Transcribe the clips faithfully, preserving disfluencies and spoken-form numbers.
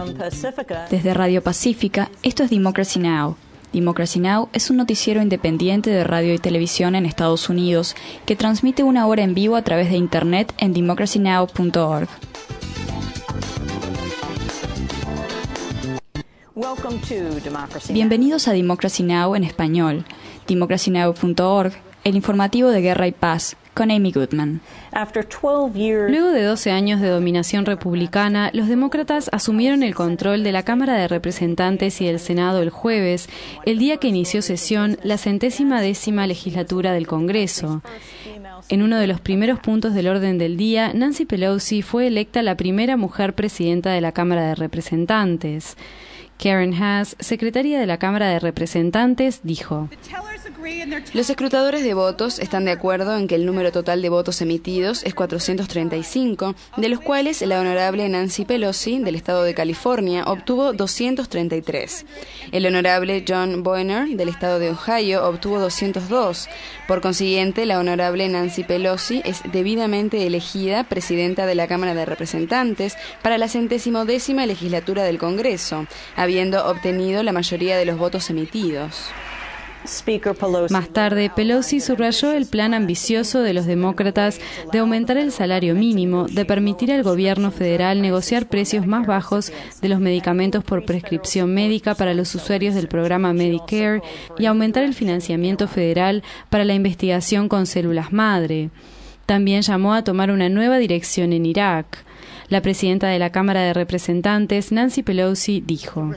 Desde Radio Pacífica, esto es Democracy Now! Democracy Now! Es un noticiero independiente de radio y televisión en Estados Unidos que transmite una hora en vivo a través de Internet en democracy now punto org. Bienvenidos a Democracy Now! En español, democracy now punto org, el informativo de Guerra y Paz, con Amy Goodman. Luego de doce años de dominación republicana, los demócratas asumieron el control de la Cámara de Representantes y del Senado el jueves, el día que inició sesión la centésima décima legislatura del Congreso. En uno de los primeros puntos del orden del día, Nancy Pelosi fue electa la primera mujer presidenta de la Cámara de Representantes. Karen Haas, secretaria de la Cámara de Representantes, dijo: Los escrutadores de votos están de acuerdo en que el número total de votos emitidos es cuatrocientos treinta y cinco, de los cuales la honorable Nancy Pelosi, del estado de California, obtuvo doscientos treinta y tres. El honorable John Boehner, del estado de Ohio, obtuvo doscientos dos. Por consiguiente, la honorable Nancy Pelosi es debidamente elegida presidenta de la Cámara de Representantes para la centésimo décima legislatura del Congreso, habiendo obtenido la mayoría de los votos emitidos. Más tarde, Pelosi subrayó el plan ambicioso de los demócratas de aumentar el salario mínimo, de permitir al gobierno federal negociar precios más bajos de los medicamentos por prescripción médica para los usuarios del programa Medicare y aumentar el financiamiento federal para la investigación con células madre. También llamó a tomar una nueva dirección en Irak. La presidenta de la Cámara de Representantes, Nancy Pelosi, dijo: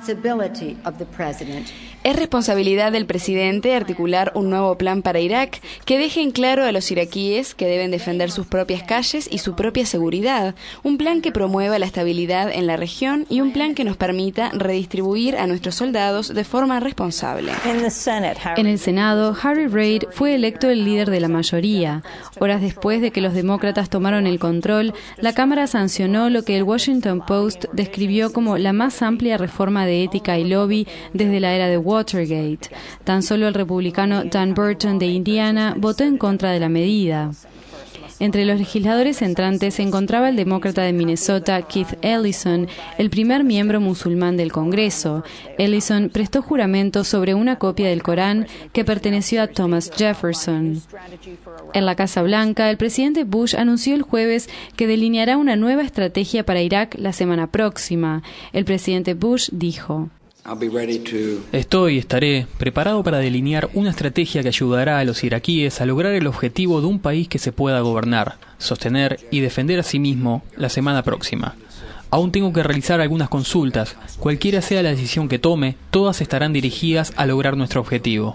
Es responsabilidad del presidente articular un nuevo plan para Irak que deje en claro a los iraquíes que deben defender sus propias calles y su propia seguridad, un plan que promueva la estabilidad en la región y un plan que nos permita redistribuir a nuestros soldados de forma responsable. En el Senado, Harry Reid fue electo el líder de la mayoría. Horas después de que los demócratas tomaron el control, la Cámara sancionó lo que el Washington Post describió como la más amplia reforma de ética y lobby desde la era de Watergate. Tan solo el republicano Dan Burton de Indiana votó en contra de la medida. Entre los legisladores entrantes se encontraba el demócrata de Minnesota, Keith Ellison, el primer miembro musulmán del Congreso. Ellison prestó juramento sobre una copia del Corán que perteneció a Thomas Jefferson. En la Casa Blanca, el presidente Bush anunció el jueves que delineará una nueva estrategia para Irak la semana próxima. El presidente Bush dijo: Estoy y estaré preparado para delinear una estrategia que ayudará a los iraquíes a lograr el objetivo de un país que se pueda gobernar, sostener y defender a sí mismo la semana próxima. Aún tengo que realizar algunas consultas. Cualquiera sea la decisión que tome, todas estarán dirigidas a lograr nuestro objetivo.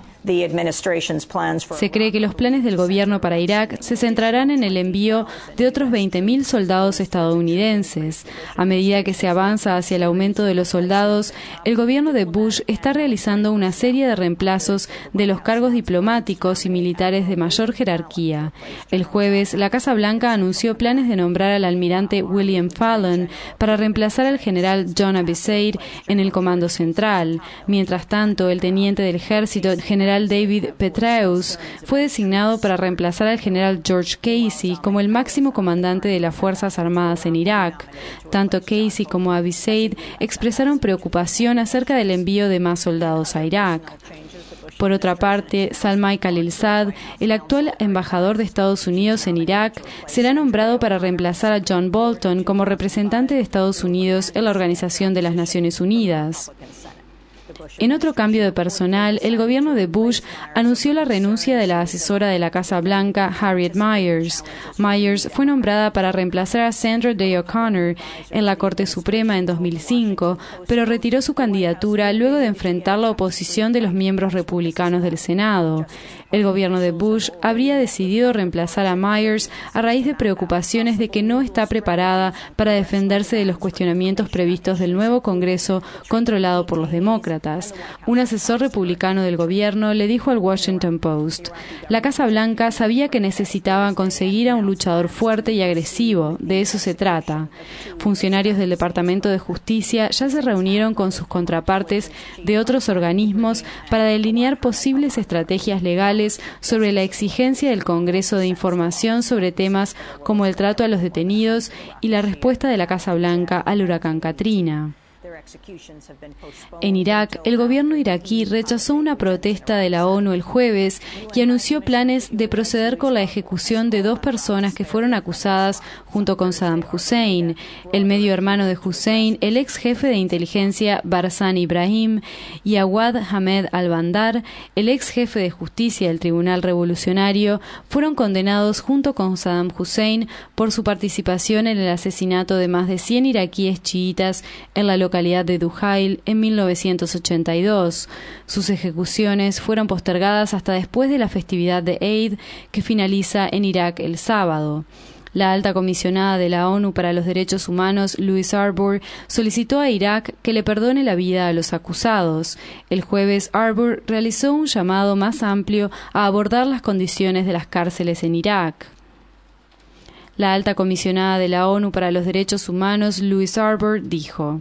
Se cree que los planes del gobierno para Irak se centrarán en el envío de otros veinte mil soldados estadounidenses. A medida que se avanza hacia el aumento de los soldados, el gobierno de Bush está realizando una serie de reemplazos de los cargos diplomáticos y militares de mayor jerarquía. El jueves, la Casa Blanca anunció planes de nombrar al almirante William Fallon para reemplazar al general John Abizaid en el Comando Central. Mientras tanto, el teniente del ejército, general David Petraeus, fue designado para reemplazar al general George Casey como el máximo comandante de las Fuerzas Armadas en Irak. Tanto Casey como Abizaid expresaron preocupación acerca del envío de más soldados a Irak. Por otra parte, Salmai Khalilzad, el actual embajador de Estados Unidos en Irak, será nombrado para reemplazar a John Bolton como representante de Estados Unidos en la Organización de las Naciones Unidas. En otro cambio de personal, el gobierno de Bush anunció la renuncia de la asesora de la Casa Blanca, Harriet Miers. Miers fue nombrada para reemplazar a Sandra Day O'Connor en la Corte Suprema en dos mil cinco, pero retiró su candidatura luego de enfrentar la oposición de los miembros republicanos del Senado. El gobierno de Bush habría decidido reemplazar a Miers a raíz de preocupaciones de que no está preparada para defenderse de los cuestionamientos previstos del nuevo Congreso controlado por los demócratas. Un asesor republicano del gobierno le dijo al Washington Post: la Casa Blanca sabía que necesitaban conseguir a un luchador fuerte y agresivo, de eso se trata. Funcionarios del Departamento de Justicia ya se reunieron con sus contrapartes de otros organismos para delinear posibles estrategias legales sobre la exigencia del Congreso de información sobre temas como el trato a los detenidos y la respuesta de la Casa Blanca al huracán Katrina. En Irak, el gobierno iraquí rechazó una protesta de la ONU el jueves y anunció planes de proceder con la ejecución de dos personas que fueron acusadas junto con Saddam Hussein, el medio hermano de Hussein, el ex jefe de inteligencia Barzani Ibrahim, y Awad Ahmed al-Bandar, el ex jefe de justicia del Tribunal Revolucionario, fueron condenados junto con Saddam Hussein por su participación en el asesinato de más de cien iraquíes chiitas en la localidad de Duhail en mil novecientos ochenta y dos. Sus ejecuciones fueron postergadas hasta después de la festividad de Eid, que finaliza en Irak el sábado. La alta comisionada de la ONU para los Derechos Humanos, Louise Arbour, solicitó a Irak que le perdone la vida a los acusados. El jueves, Arbour realizó un llamado más amplio a abordar las condiciones de las cárceles en Irak. La alta comisionada de la ONU para los Derechos Humanos, Louise Arbour, dijo: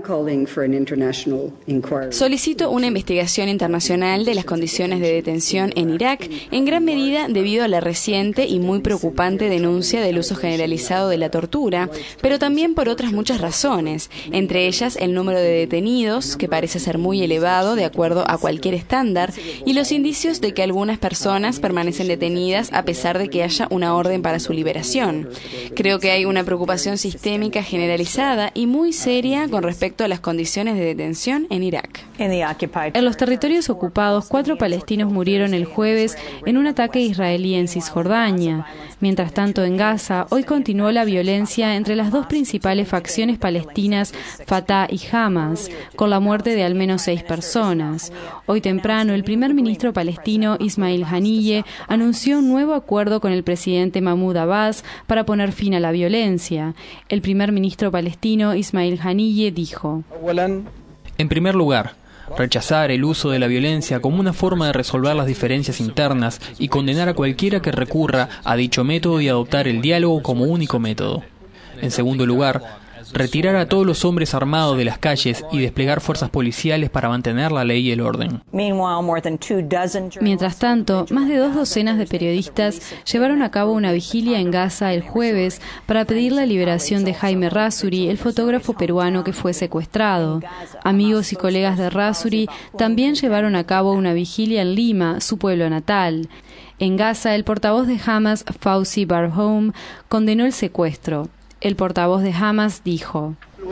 Solicito una investigación internacional de las condiciones de detención en Irak, en gran medida debido a la reciente y muy preocupante denuncia del uso generalizado de la tortura, pero también por otras muchas razones, entre ellas el número de detenidos, que parece ser muy elevado de acuerdo a cualquier estándar, y los indicios de que algunas personas permanecen detenidas a pesar de que haya una orden para su liberación. Creo que hay una preocupación sistémica generalizada y muy seria con respecto a las condiciones de detención en Irak. En los territorios ocupados, cuatro palestinos murieron el jueves en un ataque israelí en Cisjordania. Mientras tanto, en Gaza, hoy continuó la violencia entre las dos principales facciones palestinas, Fatah y Hamas, con la muerte de al menos seis personas. Hoy temprano, el primer ministro palestino, Ismail Haniyeh, anunció un nuevo acuerdo con el presidente Mahmoud Abbas para poner fin a la violencia. El primer ministro palestino, Ismail Haniyeh, dijo: En primer lugar, rechazar el uso de la violencia como una forma de resolver las diferencias internas y condenar a cualquiera que recurra a dicho método y adoptar el diálogo como único método. En segundo lugar, retirar a todos los hombres armados de las calles y desplegar fuerzas policiales para mantener la ley y el orden. Mientras tanto, más de dos docenas de periodistas llevaron a cabo una vigilia en Gaza el jueves para pedir la liberación de Jaime Razzuri, el fotógrafo peruano que fue secuestrado. Amigos y colegas de Razzuri también llevaron a cabo una vigilia en Lima, su pueblo natal. En Gaza, el portavoz de Hamas, Fawzi Barhoum, condenó el secuestro. El portavoz de Hamas dijo: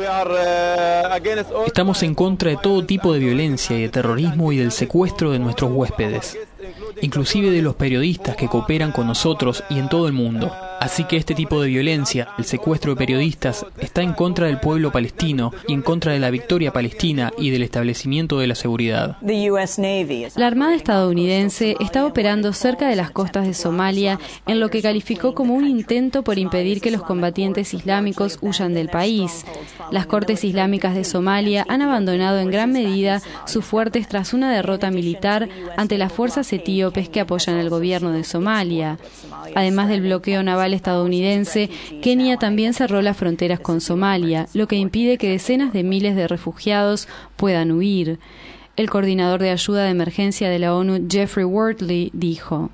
Estamos en contra de todo tipo de violencia y de terrorismo y del secuestro de nuestros huéspedes, inclusive de los periodistas que cooperan con nosotros y en todo el mundo. Así que este tipo de violencia, el secuestro de periodistas, está en contra del pueblo palestino y en contra de la victoria palestina y del establecimiento de la seguridad. La Armada estadounidense está operando cerca de las costas de Somalia en lo que calificó como un intento por impedir que los combatientes islámicos huyan del país. Las cortes islámicas de Somalia han abandonado en gran medida sus fuertes tras una derrota militar ante las fuerzas etíopes que apoyan al gobierno de Somalia. Además del bloqueo naval estadounidense, Kenia también cerró las fronteras con Somalia, lo que impide que decenas de miles de refugiados puedan huir. El coordinador de ayuda de emergencia de la ONU, Jeffrey Wortley, dijo: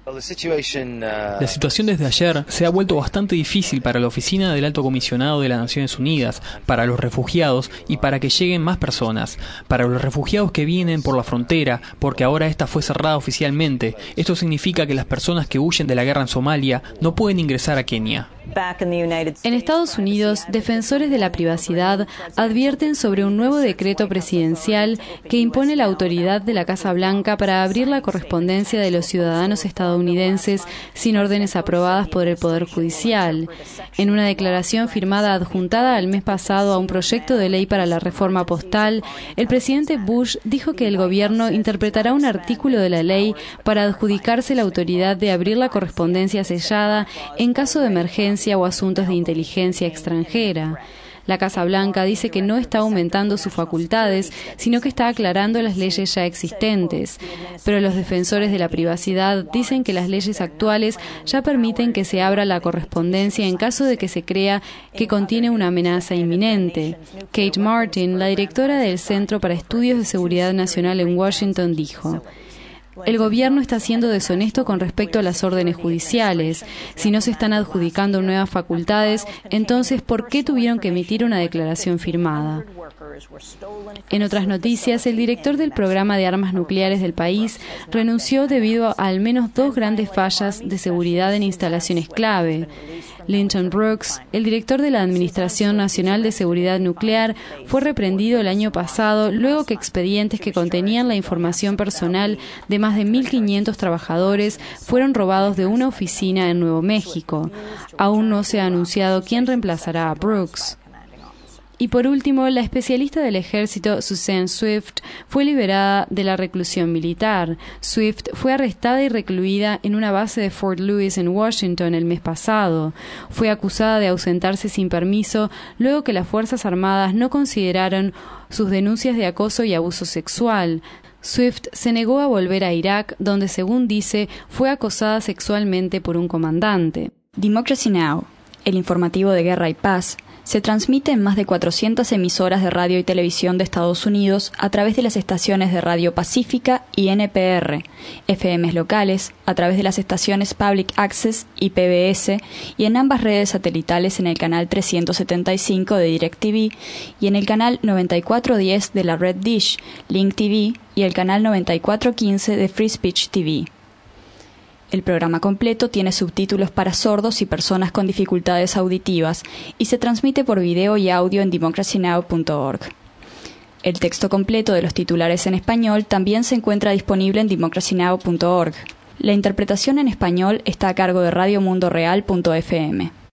La situación desde ayer se ha vuelto bastante difícil para la Oficina del Alto Comisionado de las Naciones Unidas, para los refugiados y para que lleguen más personas. Para los refugiados que vienen por la frontera, porque ahora esta fue cerrada oficialmente, esto significa que las personas que huyen de la guerra en Somalia no pueden ingresar a Kenia. En Estados Unidos, defensores de la privacidad advierten sobre un nuevo decreto presidencial que impone la autoridad de la Casa Blanca para abrir la correspondencia de los ciudadanos estadounidenses sin órdenes aprobadas por el Poder Judicial. En una declaración firmada adjuntada el mes pasado a un proyecto de ley para la reforma postal, el presidente Bush dijo que el gobierno interpretará un artículo de la ley para adjudicarse la autoridad de abrir la correspondencia sellada en caso de emergencia o asuntos de inteligencia extranjera. La Casa Blanca dice que no está aumentando sus facultades, sino que está aclarando las leyes ya existentes. Pero los defensores de la privacidad dicen que las leyes actuales ya permiten que se abra la correspondencia en caso de que se crea que contiene una amenaza inminente. Kate Martin, la directora del Centro para Estudios de Seguridad Nacional en Washington, dijo: El gobierno está siendo deshonesto con respecto a las órdenes judiciales. Si no se están adjudicando nuevas facultades, entonces, ¿por qué tuvieron que emitir una declaración firmada? En otras noticias, el director del programa de armas nucleares del país renunció debido a al menos dos grandes fallas de seguridad en instalaciones clave. Lynton Brooks, el director de la Administración Nacional de Seguridad Nuclear, fue reprendido el año pasado luego que expedientes que contenían la información personal de más de mil quinientos trabajadores fueron robados de una oficina en Nuevo México. Aún no se ha anunciado quién reemplazará a Brooks. Y por último, la especialista del ejército Suzanne Swift fue liberada de la reclusión militar. Swift fue arrestada y recluida en una base de Fort Lewis en Washington el mes pasado. Fue acusada de ausentarse sin permiso luego que las Fuerzas Armadas no consideraron sus denuncias de acoso y abuso sexual. Swift se negó a volver a Irak, donde, según dice, fue acosada sexualmente por un comandante. Democracy Now!, el informativo de Guerra y Paz, se transmite en más de cuatrocientas emisoras de radio y televisión de Estados Unidos a través de las estaciones de Radio Pacífica y N P R, F Ms locales, a través de las estaciones Public Access y P B S, y en ambas redes satelitales en el canal trescientos setenta y cinco de DirecTV y en el canal noventa y cuatro diez de la red Dish, Link T V y el canal noventa y cuatro quince de Free Speech T V. El programa completo tiene subtítulos para sordos y personas con dificultades auditivas y se transmite por video y audio en democracy now punto org. El texto completo de los titulares en español también se encuentra disponible en democracy now punto org. La interpretación en español está a cargo de radio mundo real punto f m.